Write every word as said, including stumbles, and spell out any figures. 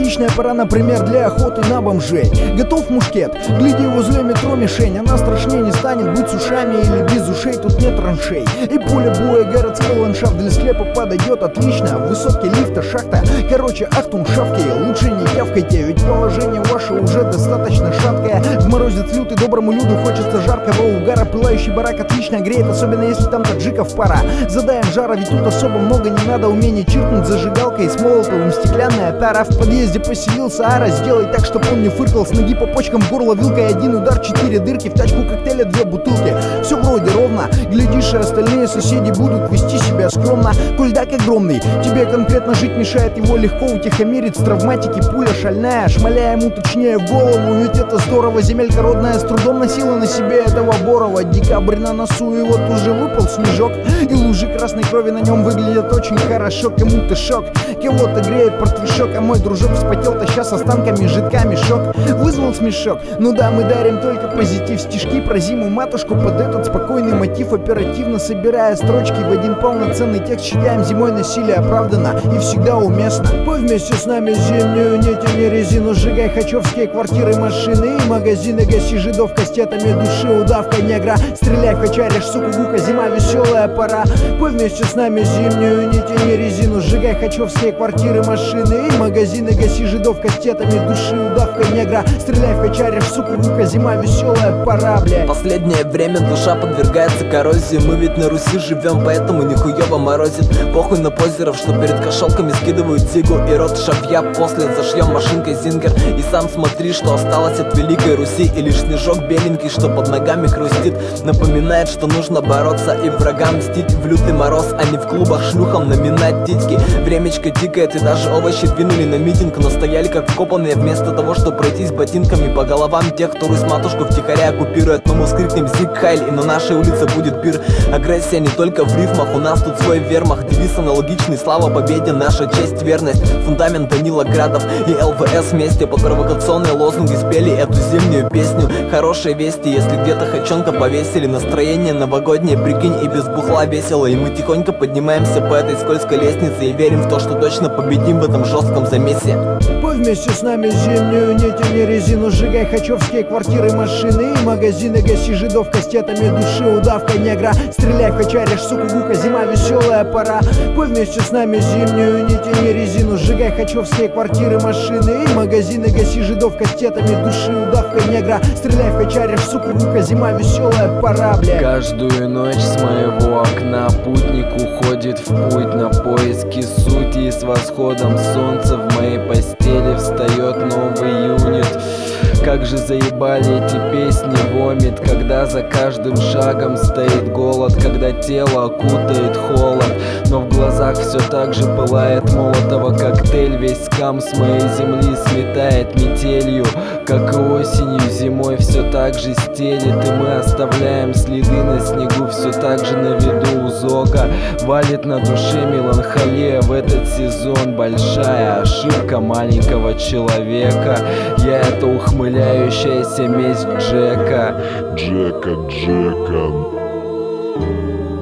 Отличная пора, например, для охоты на бомжей. Готов мушкет? Гляди, возле метро мишень. Она страшнее не станет быть с ушами или без ушей, тут нет траншей. И поле боя, городской ландшафт для склепа подойдет отлично. В высотке лифта, шахта, короче, ахтунг шавки. Лучше не тявкайте, ведь положение ваше уже достаточно шаткое. В морозец лютый доброму люду хочется жаркого угара. Пылающий барак отлично греет, особенно если там таджиков пара. Задаем жара, ведь тут особо много не надо. Умение чиркнуть зажигалкой с молотовым, стеклянная тара. В подъезде поселился ара, сделай так, чтоб он не фыркал. С ноги по почкам, горло вилкой, один удар, четыре дырки. В тачку коктейля две бутылки, все вроде ровно. Глядишь, и остальные соседи будут вести себя скромно. Кульдак огромный, тебе конкретно жить мешает. Его легко утихомирить с травматики. Пуля шальная, шмаляя ему точнее в голову. Ведь это здорово, земелька родная с трудом носила на себе этого Борова. Декабрь на носу, и вот уже выпал снежок, и лужи красной крови на нем выглядят очень хорошо. Кому-то шок, кого-то греет портвишок, а мой дружок вспотел, таща с останками жидка мешок. Вызвал смешок, ну да, мы дарим только позитив. Стишки про зиму матушку под этот спокойный мотив. Оперативно собирая строчки в один полноценный текст. Считаем зимой насилие оправдано и всегда уместно. Пой вместе с нами зимнюю, не тяни резину. Сжигай хачевские квартиры, машины и магазины. Гаси жидов кастетами души, удавка негра. Стреляй в качаришь, сука, гука, зима веселая пора. Пой вместе с нами зимнюю, не тяни резину. Сжигай хачевские квартиры, машины и магазины. Гаси жидов кастетами души, удавка негра. Стреляй в качаришь, сука, гука, зима веселая пора, блядь. Последнее время душа подвергается коррозии. Мы ведь на Руси живем, поэтому нихуево морозит. Похуй на позеров, что перед кошелками скидывают зигу и рот шавья. После зашьем машинкой зингер. И сам смотри, что осталось от Великой Руси. И лишь снежок беленький, что под ногами хрустит, напоминает, что нужно бороться и врагам мстить в лютый мороз, а не в клубах шлюхам наминать титьки. Времечко тикает, и даже овощи двинули на митинг, но стояли как вкопанные вместо того, чтобы пройтись ботинками по головам тех, кто Русь матушку втихаря оккупирует. Но мы скрикнем зиг хайль, и на нашей улице будет пир. Агрессия не только в рифмах, у нас тут свой вермахт. Девиз аналогичный, слава победе, наша честь, верность. Фундамент Данила Градов и ЛВС вместе под провокационные лозунги спели эту зимнюю песню. Хорошие вести, если где-то хачонка повесили. Настроение новогоднее, прикинь, и без бухла весело. И мы тихонько поднимаемся по этой скользкой лестнице и верим в то, что точно победим в этом жестком замесе. Пой вместе с нами зимнюю, не тяни резину. Сжигай хачевские квартиры, машины и магазины. Гаси жидов кастетами души, удавка негра. Стреляй в качаришь, сука, гука, зима веселая пора. Пой вместе с нами зимнюю, не тяни резину. Сжигай хачевские квартиры, машины и магазины. Гаси жидов кастетами души, удавка негра. Стреляй в качаришь, сука, гука, зима веселая пора, блядь. Каждую ночь с моего окна путник уходит в путь на поиски сути. И с восходом солнца в моей постели встает новый юнит. Как же заебали эти песни, вомит, когда за каждым шагом стоит голод, когда тело окутает холод, но в глазах все так же пылает молотого коктейль. Весь скам с моей земли сметает метелью, как и осенью, зимой все так же стелит. И мы оставляем следы на снегу, все так же на виду у зога. Валит на душе меланхолия в этот сезон. Большая ошибка маленького человека. Я это ухмыляющаяся месть Джека. Джека, Джека.